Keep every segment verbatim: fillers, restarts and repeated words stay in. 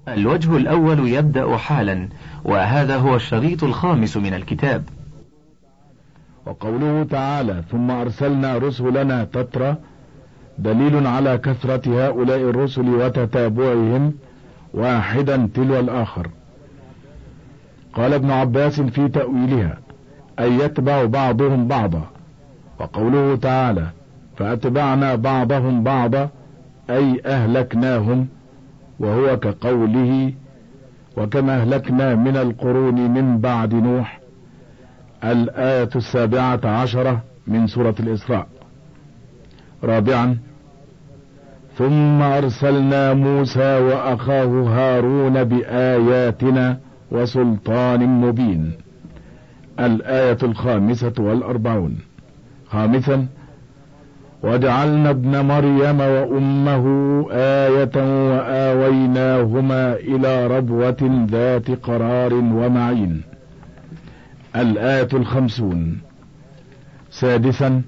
الوجه الأول يبدأ حالا، وهذا هو الشريط الخامس من الكتاب. وقوله تعالى: ثم أرسلنا رسلنا تترى، دليل على كثرة هؤلاء الرسل وتتابعهم واحدا تلو الآخر. قال ابن عباس في تأويلها: أي يتبع بعضهم بعضا. وقوله تعالى: فأتبعنا بعضهم بعضا، أي أهلكناهم، وهو كقوله: وكما أهلكنا من القرون من بعد نوح. الآية السابعة عشرة من سورة الإسراء. رابعا: ثم أرسلنا موسى وأخاه هارون بآياتنا وسلطان مبين. الآية الخامسة والأربعون. خامسا: وجعلنا ابن مريم وأمه آية وآويناهما إلى ربوة ذات قرار ومعين. الآية الخمسون. سادسا: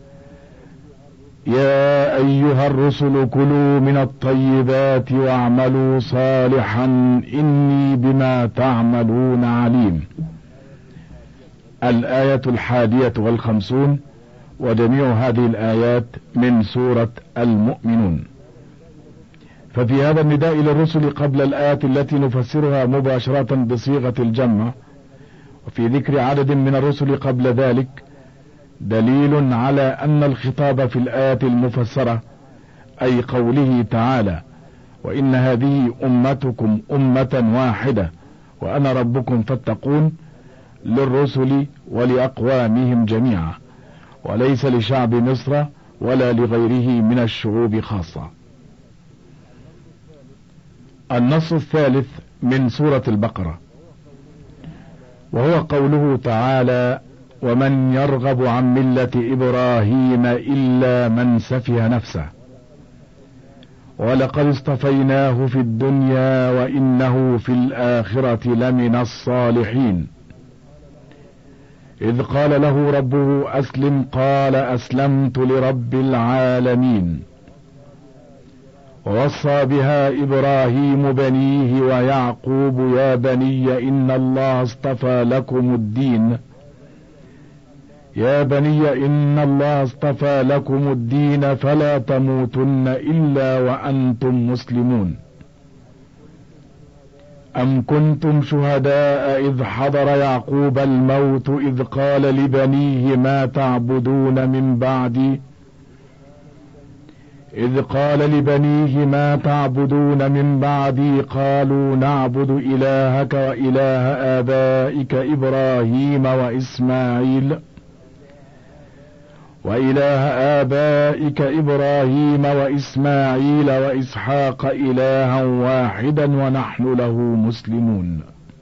يا أيها الرسل كلوا من الطيبات واعملوا صالحا إني بما تعملون عليم. الآية الحادية والخمسون، وجميع هذه الآيات من سورة المؤمنون. ففي هذا النداء للرسل قبل الآيات التي نفسرها مباشرة بصيغة الجمع، وفي ذكر عدد من الرسل قبل ذلك، دليل على أن الخطاب في الآيات المفسرة، أي قوله تعالى: وإن هذه أمتكم أمة واحدة وأنا ربكم فاتقون، للرسل ولأقوامهم جميعا، وليس لشعب مصر ولا لغيره من الشعوب خاصة. النص الثالث من سورة البقرة، وهو قوله تعالى: ومن يرغب عن ملة إبراهيم إلا من سفه نفسه ولقد اصطفيناه في الدنيا وإنه في الآخرة لمن الصالحين. إذ قال له ربه أسلم قال أسلمت لرب العالمين. ووصى بها إبراهيم بنيه ويعقوب يا بني إن الله اصطفى لكم الدين يا بني إن الله اصطفى لكم الدين فلا تموتن إلا وأنتم مسلمون. أم كنتم شهداء إذ حضر يعقوب الموت إذ قال لبنيه ما تعبدون من بعدي إذ قال لبنيه ما تعبدون من بعدي قالوا نعبد إلهك وإله آبائك إبراهيم وإسماعيل وإله آبائك إبراهيم وإسماعيل وإسحاق إلها واحدا ونحن له مسلمون.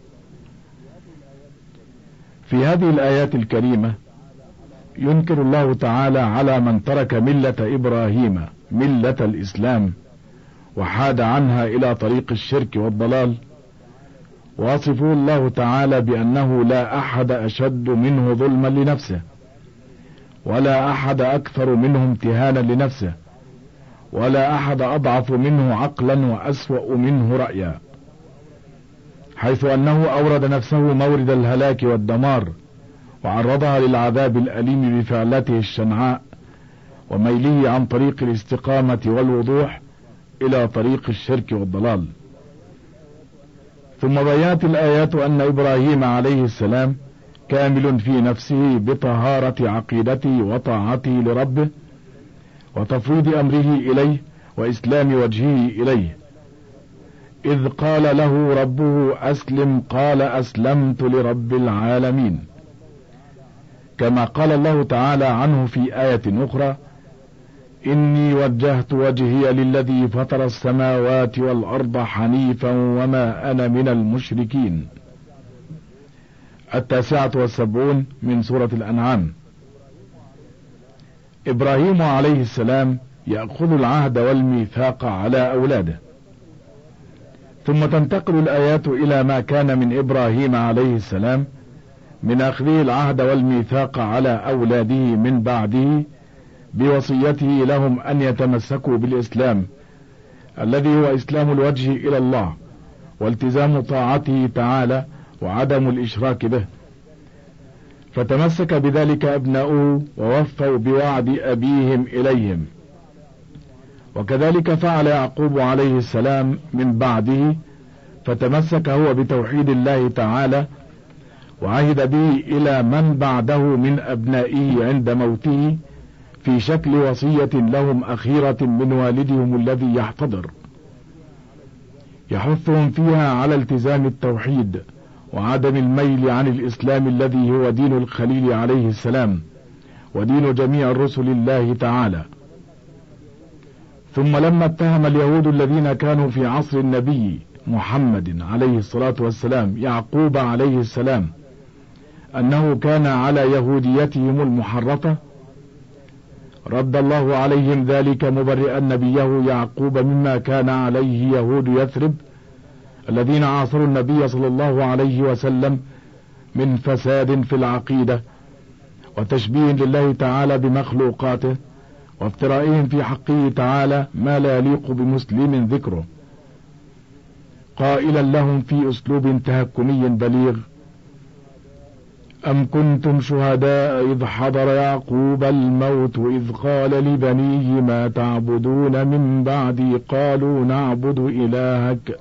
في هذه الآيات الكريمة ينكر الله تعالى على من ترك ملة إبراهيم، ملة الإسلام، وحاد عنها إلى طريق الشرك والضلال، واصفه الله تعالى بأنه لا أحد أشد منه ظلما لنفسه، ولا أحد أكثر منه امتهانا لنفسه، ولا أحد أضعف منه عقلا وأسوأ منه رأيا، حيث أنه أورد نفسه مورد الهلاك والدمار، وعرضها للعذاب الأليم بفعلته الشنعاء وميله عن طريق الاستقامة والوضوح إلى طريق الشرك والضلال. ثم بينت الآيات أن إبراهيم عليه السلام كامل في نفسه بطهارة عقيدته وطاعته لربه وتفويض أمره إليه وإسلام وجهه إليه. إذ قال له ربه أسلم قال أسلمت لرب العالمين، كما قال الله تعالى عنه في آية أخرى: إني وجهت وجهي للذي فطر السماوات والأرض حنيفا وما أنا من المشركين. التاسعة والسبعون من سورة الأنعام. إبراهيم عليه السلام يأخذ العهد والميثاق على أولاده، ثم تنتقل الآيات إلى ما كان من إبراهيم عليه السلام من أخذه العهد والميثاق على أولاده من بعده بوصيته لهم أن يتمسكوا بالإسلام الذي هو إسلام الوجه إلى الله، والتزام طاعته تعالى وعدم الإشراك به، فتمسك بذلك أبناؤه ووفوا بوعد أبيهم إليهم. وكذلك فعل يعقوب عليه السلام من بعده، فتمسك هو بتوحيد الله تعالى وعهد به إلى من بعده من أبنائه عند موته في شكل وصية لهم أخيرة من والدهم الذي يحتضر، يحثهم فيها على التزام التوحيد وعدم الميل عن الإسلام الذي هو دين الخليل عليه السلام ودين جميع الرسل الله تعالى. ثم لما اتهم اليهود الذين كانوا في عصر النبي محمد عليه الصلاة والسلام يعقوب عليه السلام أنه كان على يهوديتهم المحرفة، رد الله عليهم ذلك مبرئا نبيه يعقوب مما كان عليه يهود يثرب الذين عاصروا النبي صلى الله عليه وسلم من فساد في العقيدة وتشبيه لله تعالى بمخلوقاته وافترائهم في حقه تعالى ما لا يليق بمسلم ذكره، قائلا لهم في أسلوب تهكمي بليغ: أم كنتم شهداء إذ حضر يعقوب الموت إذ قال لبنيه ما تعبدون من بعدي قالوا نعبد إلهك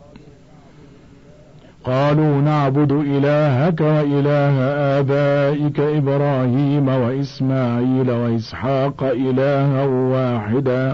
قالوا نعبد إلهك وإله آبائك إبراهيم وإسماعيل وإسحاق إلها واحدا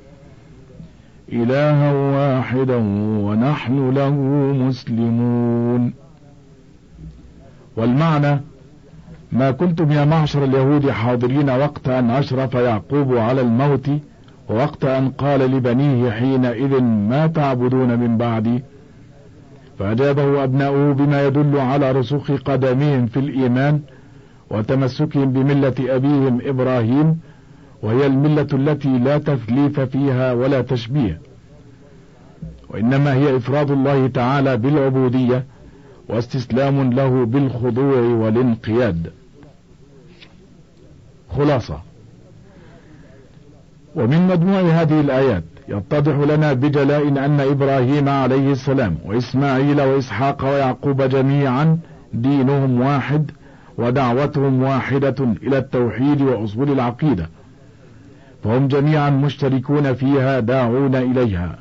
إلها واحدا ونحن له مسلمون. والمعنى: ما كنتم يا معشر اليهود حاضرين وقت أن أشرف يعقوب على الموت ووقت أن قال لبنيه حينئذ ما تعبدون من بعدي، فأجابه أبناؤه بما يدل على رسوخ قدمهم في الإيمان وتمسكهم بملة أبيهم إبراهيم، وهي الملة التي لا تثليف فيها ولا تشبيه، وإنما هي إفراد الله تعالى بالعبودية واستسلام له بالخضوع والانقياد. خلاصة: ومن مجموع هذه الآيات يتضح لنا بجلاء أن إبراهيم عليه السلام وإسماعيل وإسحاق ويعقوب جميعا دينهم واحد ودعوتهم واحدة إلى التوحيد وأصول العقيدة، فهم جميعا مشتركون فيها داعون إليها.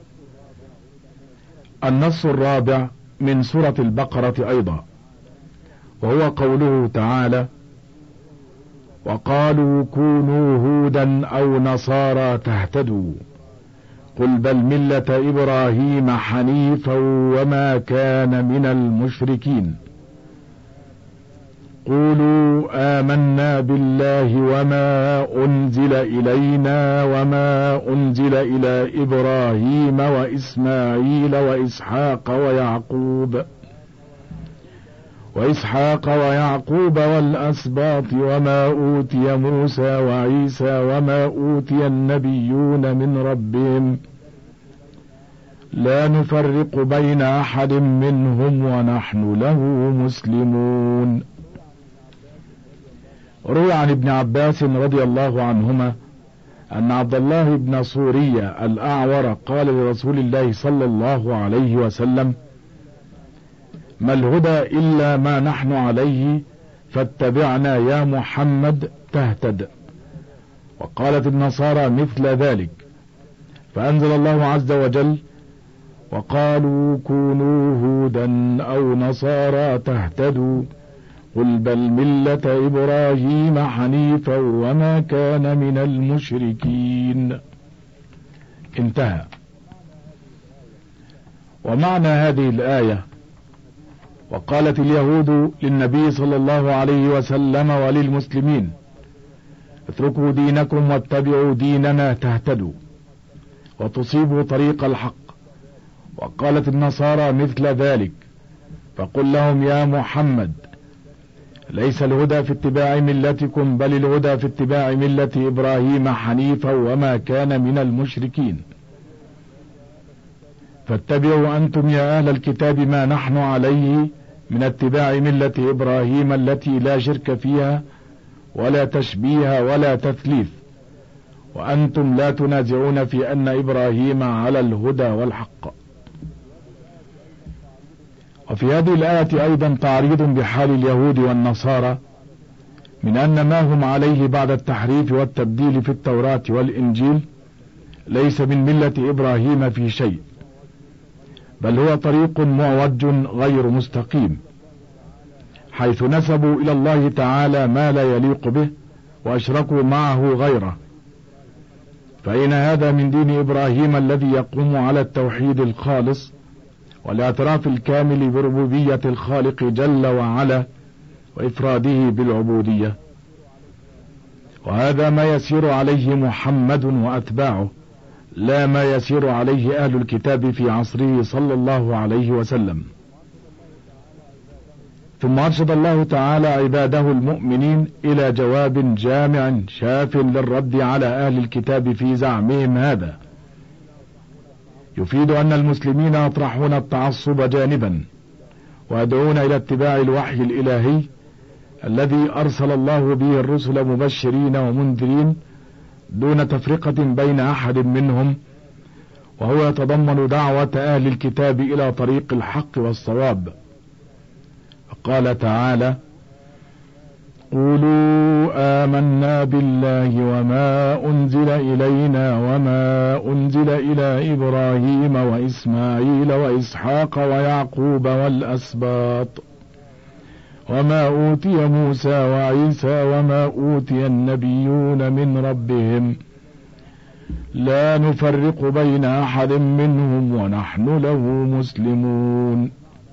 النص الرابع من سورة البقرة أيضا، وهو قوله تعالى: وقالوا كونوا هودا أو نصارى تهتدوا قل بل ملة إبراهيم حنيفا وما كان من المشركين قولوا آمنا بالله وما أنزل إلينا وما أنزل إلى إبراهيم وإسماعيل وإسحاق ويعقوب وإسحاق ويعقوب والأسباط وما أوتي موسى وعيسى وما أوتي النبيون من ربهم لا نفرق بين أحد منهم ونحن له مسلمون. روي عن ابن عباس رضي الله عنهما أن عبد الله بن سورية الأعور قال لرسول الله صلى الله عليه وسلم: ما الهدى إلا ما نحن عليه فاتبعنا يا محمد تهتد. وقالت النصارى مثل ذلك، فأنزل الله عز وجل: وقالوا كونوا هودا أو نصارى تهتدوا قل بل ملة إبراهيم حنيفا وما كان من المشركين. انتهى. ومعنى هذه الآية: وقالت اليهود للنبي صلى الله عليه وسلم وللمسلمين: اتركوا دينكم واتبعوا ديننا تهتدوا وتصيبوا طريق الحق. وقالت النصارى مثل ذلك، فقل لهم يا محمد: ليس الهدى في اتباع ملتكم بل الهدى في اتباع ملة إبراهيم حنيفا وما كان من المشركين. فاتبعوا أنتم يا أهل الكتاب ما نحن عليه من اتباع ملة إبراهيم التي لا شرك فيها ولا تشبيه ولا تثليث، وأنتم لا تنازعون في أن إبراهيم على الهدى والحق. وفي هذه الآية أيضا تعريض بحال اليهود والنصارى من أن ما هم عليه بعد التحريف والتبديل في التوراة والإنجيل ليس من ملة إبراهيم في شيء، بل هو طريق معوج غير مستقيم، حيث نسبوا إلى الله تعالى ما لا يليق به وأشركوا معه غيره. فإن هذا من دين إبراهيم الذي يقوم على التوحيد الخالص والاعتراف الكامل بربوبية الخالق جل وعلا وإفراده بالعبودية، وهذا ما يسير عليه محمد وأتباعه، لا ما يسير عليه أهل الكتاب في عصره صلى الله عليه وسلم. ثم أرشد الله تعالى عباده المؤمنين إلى جواب جامع شاف للرد على أهل الكتاب في زعمهم هذا، يفيد أن المسلمين يطرحون التعصب جانبا ويدعون إلى اتباع الوحي الإلهي الذي أرسل الله به الرسل مبشرين ومنذرين دون تفرقة بين أحد منهم، وهو يتضمن دعوة أهل الكتاب إلى طريق الحق والصواب. قال تعالى: قولوا آمنا بالله وما أنزل إلينا وما أنزل إلى إبراهيم وإسماعيل وإسحاق ويعقوب والأسباط وما أوتي موسى وعيسى وما أوتي النبيون من ربهم لا نفرق بين أحد منهم ونحن له مسلمون.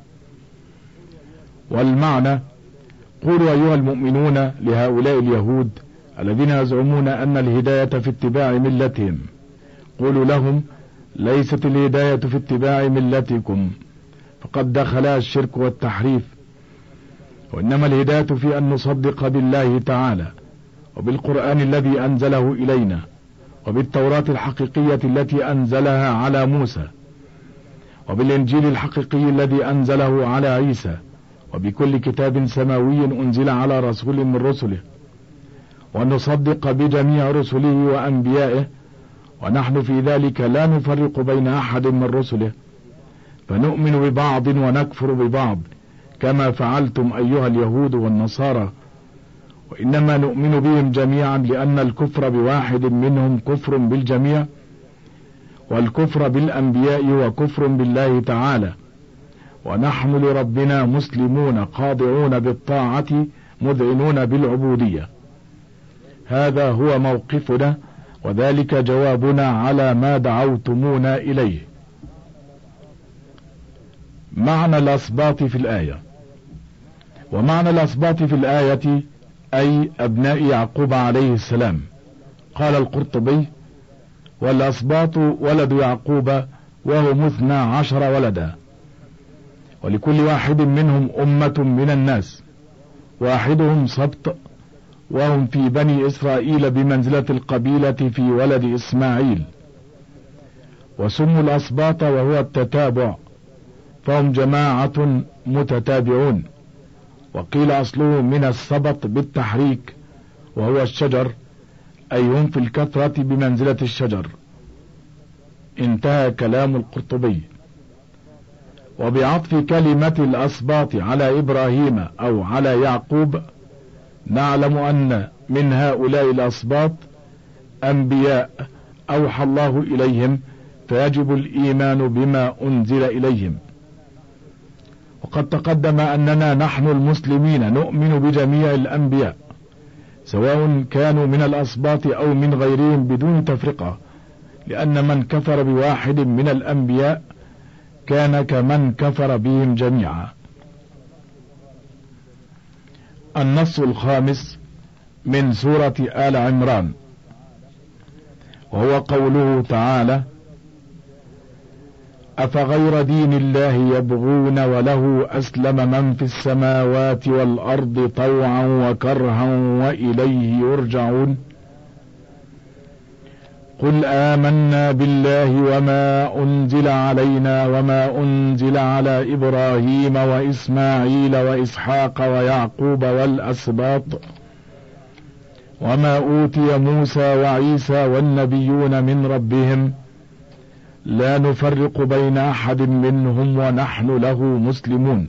والمعنى: قولوا أيها المؤمنون لهؤلاء اليهود الذين يزعمون أن الهداية في اتباع ملتهم، قولوا لهم: ليست الهداية في اتباع ملتكم، فقد دخلها الشرك والتحريف، وإنما الهداية في أن نصدق بالله تعالى وبالقرآن الذي أنزله إلينا وبالتوراة الحقيقية التي أنزلها على موسى وبالإنجيل الحقيقي الذي أنزله على عيسى وبكل كتاب سماوي أنزل على رسول من رسله، وأن نصدق بجميع رسله وأنبيائه، ونحن في ذلك لا نفرق بين أحد من رسله، فنؤمن ببعض ونكفر ببعض كما فعلتم أيها اليهود والنصارى، وإنما نؤمن بهم جميعا، لأن الكفر بواحد منهم كفر بالجميع، والكفر بالأنبياء وكفر بالله تعالى، ونحن لربنا مسلمون خاضعون بالطاعة مذعنون بالعبودية. هذا هو موقفنا، وذلك جوابنا على ما دعوتمونا إليه. معنى الأسباط في الآية. ومعنى الأسباط في الآية أي أبناء يعقوب عليه السلام. قال القرطبي: والأسباط ولد يعقوب وهم اثنا عشر ولدا، ولكل واحد منهم أمة من الناس، واحدهم سبط، وهم في بني إسرائيل بمنزلة القبيلة في ولد إسماعيل، وسموا الأسباط وهو التتابع، فهم جماعة متتابعون. وقيل أصله من السبط بالتحريك وهو الشجر، أي هم في الكثرة بمنزلة الشجر. انتهى كلام القرطبي. وبعطف كلمة الأسباط على إبراهيم أو على يعقوب نعلم أن من هؤلاء الأسباط أنبياء أوحى الله إليهم، فيجب الإيمان بما أنزل إليهم. وقد تقدم أننا نحن المسلمين نؤمن بجميع الأنبياء، سواء كانوا من الأسباط أو من غيرهم بدون تفرقة، لأن من كفر بواحد من الأنبياء كان كمن كفر بهم جميعا. النص الخامس من سورة آل عمران، وهو قوله تعالى: أفغير دين الله يبغون وله أسلم من في السماوات والأرض طوعا وكرها وإليه يرجعون. قل آمنا بالله وما أنزل علينا وما أنزل على إبراهيم وإسماعيل وإسحاق ويعقوب والأسباط وما أوتي موسى وعيسى والنبيون من ربهم لا نفرق بين أحد منهم ونحن له مسلمون.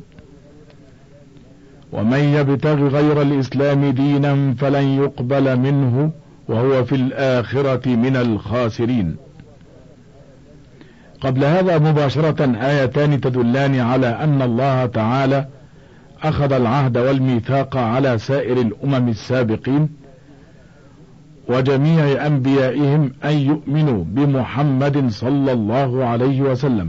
ومن يبتغ غير الإسلام دينا فلن يقبل منه وهو في الآخرة من الخاسرين. قبل هذا مباشرة آيتان تدلان على أن الله تعالى أخذ العهد والميثاق على سائر الأمم السابقين وجميع أنبيائهم أن يؤمنوا بمحمد صلى الله عليه وسلم،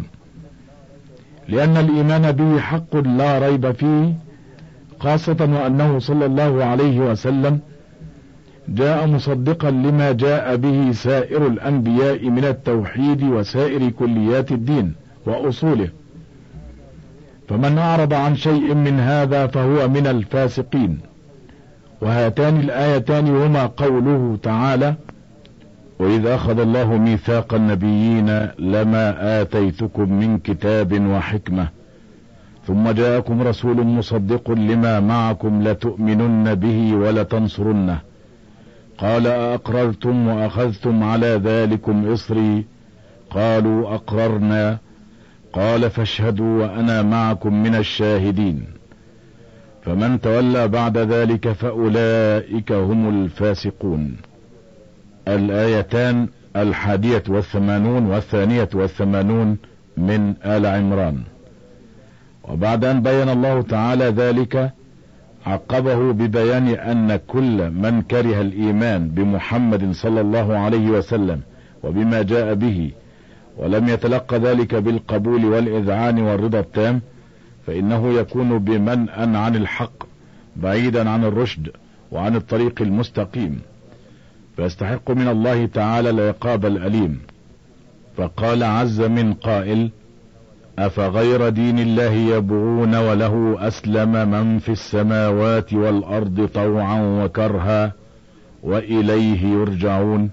لأن الإيمان به حق لا ريب فيه، خاصة وأنه صلى الله عليه وسلم جاء مصدقا لما جاء به سائر الأنبياء من التوحيد وسائر كليات الدين وأصوله، فمن أعرض عن شيء من هذا فهو من الفاسقين. وهاتان الآيتان هما قوله تعالى: وإذا أخذ الله ميثاق النبيين لما آتيتكم من كتاب وحكمة ثم جاءكم رسول مصدق لما معكم لتؤمنن به ولتنصرنه قال أأقررتم وأخذتم على ذلكم إصري قالوا أقررنا قال فاشهدوا وأنا معكم من الشاهدين فمن تولى بعد ذلك فأولئك هم الفاسقون. الآيتان الحادية والثمانون والثانية والثمانون من آل عمران. وبعد أن بين الله تعالى ذلك عقبه ببيان أن كل من كره الإيمان بمحمد صلى الله عليه وسلم وبما جاء به ولم يتلقى ذلك بالقبول والإذعان والرضا التام فإنه يكون بمنأ عن الحق بعيدا عن الرشد وعن الطريق المستقيم، فيستحق من الله تعالى العقاب الأليم. فقال عز من قائل: أفغير دين الله يبغون وله أسلم من في السماوات والأرض طوعا وكرها وإليه يرجعون.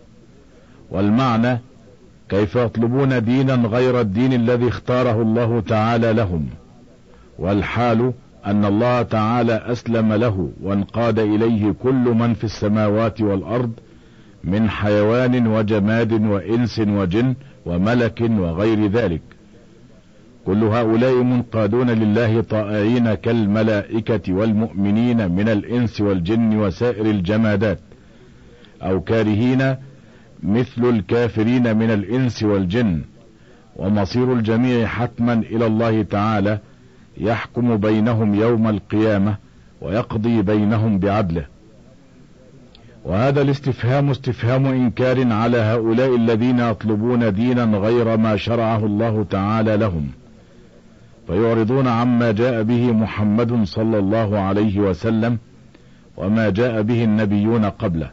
والمعنى: كيف يطلبون دينا غير الدين الذي اختاره الله تعالى لهم، والحال أن الله تعالى أسلم له وانقاد إليه كل من في السماوات والأرض من حيوان وجماد وإنس وجن وملك وغير ذلك، كل هؤلاء منقادون لله طائعين كالملائكة والمؤمنين من الإنس والجن وسائر الجمادات، أو كارهين مثل الكافرين من الإنس والجن. ومصير الجميع حتما إلى الله تعالى يحكم بينهم يوم القيامة ويقضي بينهم بعدله. وهذا الاستفهام استفهام إنكار على هؤلاء الذين يطلبون دينا غير ما شرعه الله تعالى لهم، فيعرضون عما جاء به محمد صلى الله عليه وسلم وما جاء به النبيون قبله.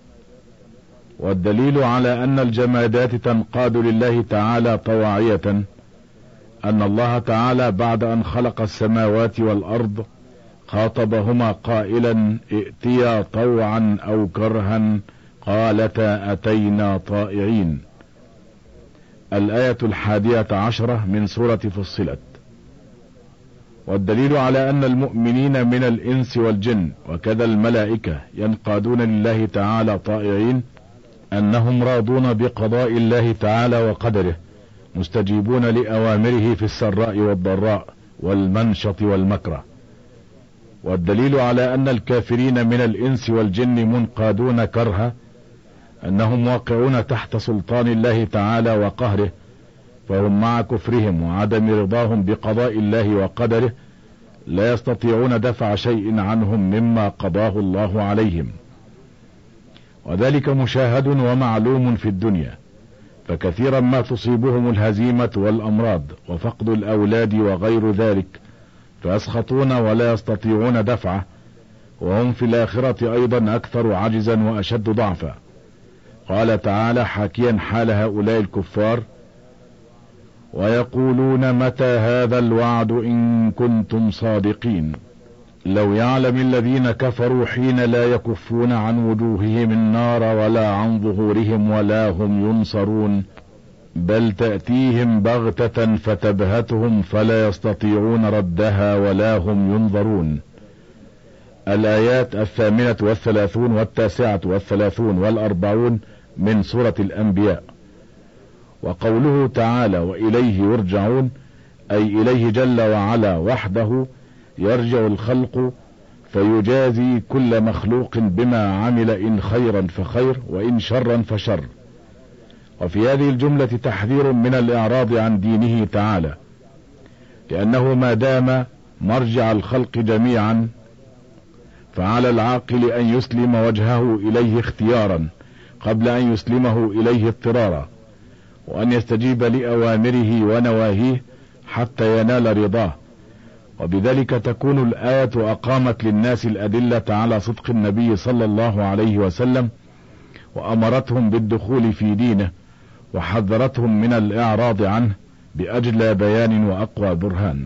والدليل على أن الجمادات تنقاد لله تعالى طواعية أن الله تعالى بعد أن خلق السماوات والأرض خاطبهما قائلا: ائتيا طوعا أو كرها قالتا أتينا طائعين. الآية الحادية عشرة من سورة فصلت. والدليل على أن المؤمنين من الإنس والجن وكذا الملائكة ينقادون لله تعالى طائعين أنهم راضون بقضاء الله تعالى وقدره، مستجيبون لأوامره في السراء والضراء والمنشط والمكره. والدليل على أن الكافرين من الإنس والجن منقادون كرها أنهم واقعون تحت سلطان الله تعالى وقهره، فهم مع كفرهم وعدم رضاهم بقضاء الله وقدره لا يستطيعون دفع شيء عنهم مما قضاه الله عليهم. وذلك مشاهد ومعلوم في الدنيا، فكثيرا ما تصيبهم الهزيمة والأمراض وفقد الأولاد وغير ذلك، فيسخطون ولا يستطيعون دفعه، وهم في الآخرة أيضا أكثر عجزا وأشد ضعفا. قال تعالى حاكيا حال هؤلاء الكفار: ويقولون متى هذا الوعد إن كنتم صادقين. لو يعلم الذين كفروا حين لا يكفون عن وجوههم النار ولا عن ظهورهم ولا هم ينصرون، بل تأتيهم بغتة فتبهتهم فلا يستطيعون ردها ولا هم ينظرون. الآيات الثامنة والثلاثون والتاسعة والثلاثون والأربعون من سورة الأنبياء. وقوله تعالى وإليه يرجعون أي إليه جل وعلا وحده يرجع الخلق فيجازي كل مخلوق بما عمل، إن خيرا فخير وإن شرا فشر. وفي هذه الجملة تحذير من الإعراض عن دينه تعالى، لأنه ما دام مرجع الخلق جميعا فعلى العاقل أن يسلم وجهه إليه اختيارا قبل أن يسلمه إليه اضطرارا، وأن يستجيب لأوامره ونواهيه حتى ينال رضاه. وبذلك تكون الآية أقامت للناس الأدلة على صدق النبي صلى الله عليه وسلم، وأمرتهم بالدخول في دينه، وحذرتهم من الإعراض عنه بأجلى بيان وأقوى برهان.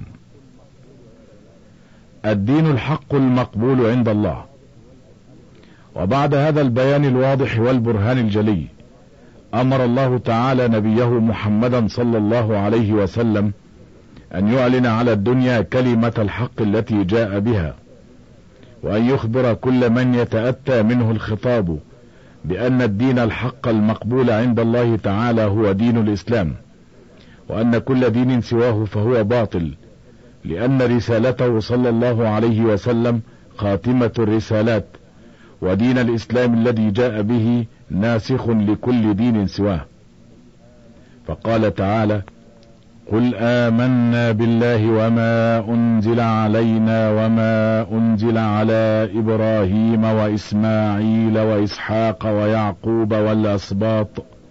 الدين الحق المقبول عند الله. وبعد هذا البيان الواضح والبرهان الجلي، أمر الله تعالى نبيه محمدا صلى الله عليه وسلم أن يعلن على الدنيا كلمة الحق التي جاء بها، وأن يخبر كل من يتأتى منه الخطاب بأن الدين الحق المقبول عند الله تعالى هو دين الإسلام، وأن كل دين سواه فهو باطل، لأن رسالته صلى الله عليه وسلم خاتمة الرسالات، ودين الإسلام الذي جاء به ناسخ لكل دين سواه. فقال تعالى: قل آمنا بالله وما أنزل علينا وما أنزل على إبراهيم وإسماعيل وإسحاق ويعقوب والأسباط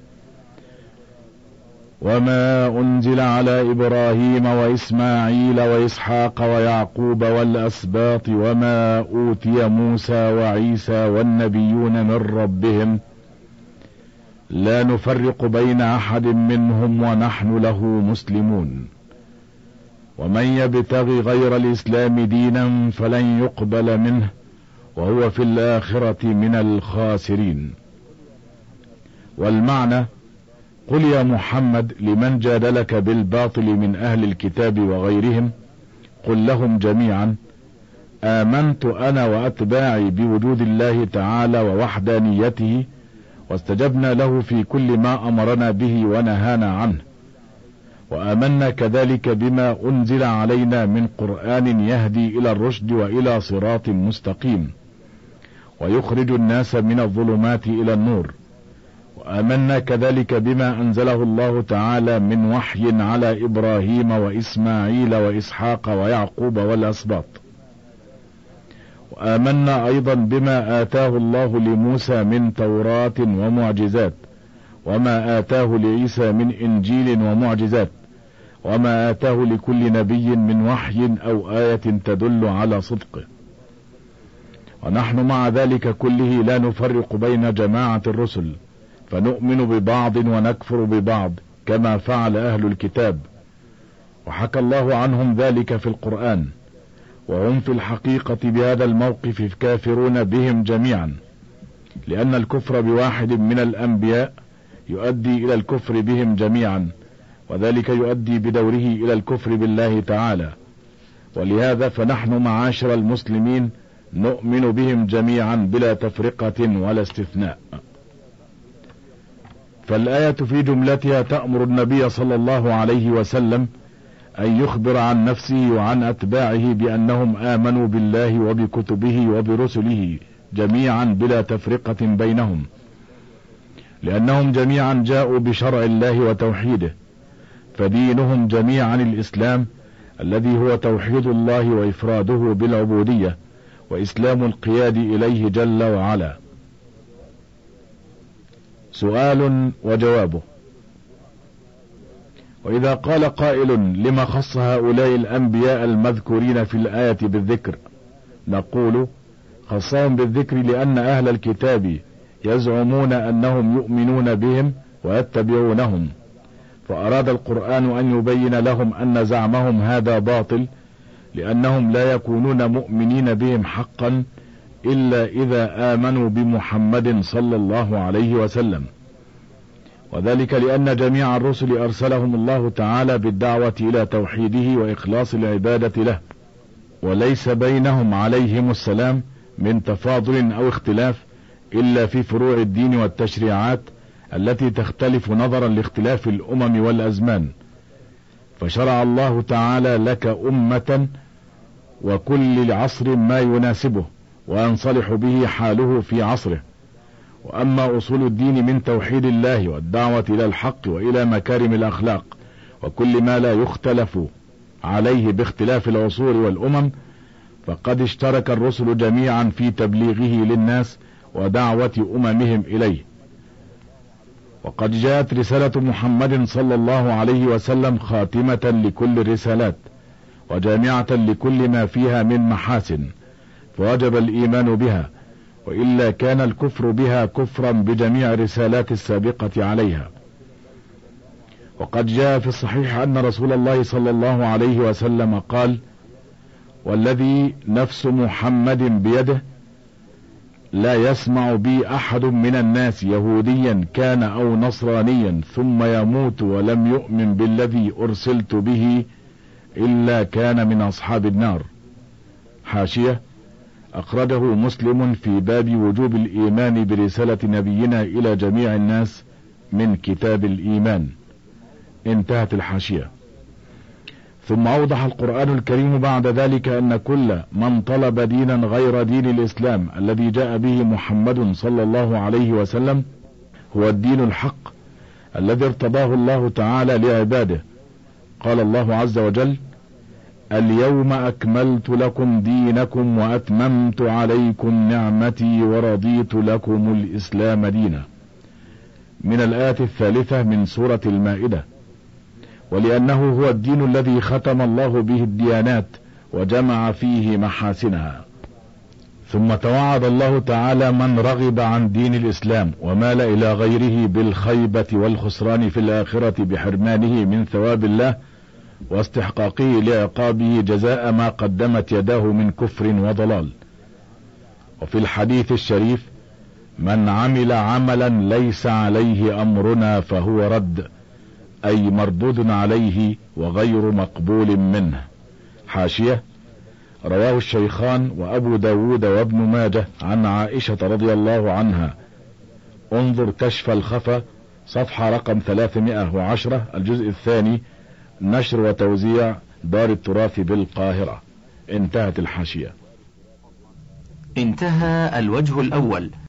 وما أنزل على إبراهيم وإسماعيل وإسحاق ويعقوب والأسباط وما أوتي موسى وعيسى والنبيون من ربهم لا نفرق بين أحد منهم ونحن له مسلمون، ومن يبتغي غير الإسلام دينا فلن يقبل منه وهو في الآخرة من الخاسرين. والمعنى: قل يا محمد لمن جادلك بالباطل من أهل الكتاب وغيرهم، قل لهم جميعا: آمنت أنا وأتباعي بوجود الله تعالى ووحدانيته، واستجبنا له في كل ما أمرنا به ونهانا عنه، وآمنا كذلك بما أنزل علينا من قرآن يهدي إلى الرشد وإلى صراط مستقيم ويخرج الناس من الظلمات إلى النور، وآمنا كذلك بما أنزله الله تعالى من وحي على إبراهيم وإسماعيل وإسحاق ويعقوب والأسباط، وآمنا أيضا بما آتاه الله لموسى من توراة ومعجزات، وما آتاه لعيسى من إنجيل ومعجزات، وما آتاه لكل نبي من وحي أو آية تدل على صدقه. ونحن مع ذلك كله لا نفرق بين جماعة الرسل، فنؤمن ببعض ونكفر ببعض كما فعل أهل الكتاب، وحكى الله عنهم ذلك في القرآن، وهم في الحقيقة بهذا الموقف كافرون بهم جميعا، لأن الكفر بواحد من الأنبياء يؤدي إلى الكفر بهم جميعا، وذلك يؤدي بدوره إلى الكفر بالله تعالى. ولهذا فنحن معاشر المسلمين نؤمن بهم جميعا بلا تفرقة ولا استثناء. فالآية في جملتها تأمر النبي صلى الله عليه وسلم أن يخبر عن نفسه وعن أتباعه بأنهم آمنوا بالله وبكتبه وبرسله جميعا بلا تفرقة بينهم، لأنهم جميعا جاءوا بشرع الله وتوحيده، فدينهم جميعا الإسلام الذي هو توحيد الله وإفراده بالعبودية وإسلام القياد إليه جل وعلا. سؤال وجوابه: وإذا قال قائل لما خص هؤلاء الأنبياء المذكورين في الآية بالذكر؟ نقول: خصهم بالذكر لأن أهل الكتاب يزعمون أنهم يؤمنون بهم ويتبعونهم، فأراد القرآن أن يبين لهم أن زعمهم هذا باطل، لأنهم لا يكونون مؤمنين بهم حقا إلا إذا آمنوا بمحمد صلى الله عليه وسلم، وذلك لأن جميع الرسل أرسلهم الله تعالى بالدعوة إلى توحيده وإخلاص العبادة له، وليس بينهم عليهم السلام من تفاضل أو اختلاف إلا في فروع الدين والتشريعات التي تختلف نظرا لاختلاف الأمم والأزمان، فشرع الله تعالى لك أمة وكل عصر ما يناسبه وينصلح به حاله في عصره. وأما أصول الدين من توحيد الله والدعوة إلى الحق وإلى مكارم الأخلاق وكل ما لا يختلف عليه باختلاف العصور والأمم، فقد اشترك الرسل جميعا في تبليغه للناس ودعوة أممهم إليه. وقد جاءت رسالة محمد صلى الله عليه وسلم خاتمة لكل الرسالات وجامعة لكل ما فيها من محاسن، فوجب الإيمان بها، وإلا كان الكفر بها كفرا بجميع الرسالات السابقة عليها. وقد جاء في الصحيح أن رسول الله صلى الله عليه وسلم قال: والذي نفس محمد بيده لا يسمع بي أحد من الناس يهوديا كان أو نصرانيا ثم يموت ولم يؤمن بالذي أرسلت به إلا كان من أصحاب النار. حاشية: أخرجه مسلم في باب وجوب الإيمان برسالة نبينا إلى جميع الناس من كتاب الإيمان. انتهت الحاشية. ثم أوضح القرآن الكريم بعد ذلك أن كل من طلب دينا غير دين الإسلام الذي جاء به محمد صلى الله عليه وسلم هو الدين الحق الذي ارتضاه الله تعالى لعباده. قال الله عز وجل: اليوم أكملت لكم دينكم وأتممت عليكم نعمتي ورضيت لكم الإسلام دينا، من الآية الثالثة من سورة المائدة. ولأنه هو الدين الذي ختم الله به الديانات وجمع فيه محاسنها. ثم توعد الله تعالى من رغب عن دين الإسلام ومال إلى غيره بالخيبة والخسران في الآخرة بحرمانه من ثواب الله واستحقاقه لعقابه جزاء ما قدمت يداه من كفر وضلال. وفي الحديث الشريف: من عمل عملا ليس عليه أمرنا فهو رد، أي مردود عليه وغير مقبول منه. حاشية: رواه الشيخان وأبو داود وابن ماجه عن عائشة رضي الله عنها. انظر كشف الخفا صفحة رقم ثلاثمائة وعشرة، الجزء الثاني، نشر وتوزيع دار التراث بالقاهرة. انتهت الحاشية. انتهى الوجه الأول.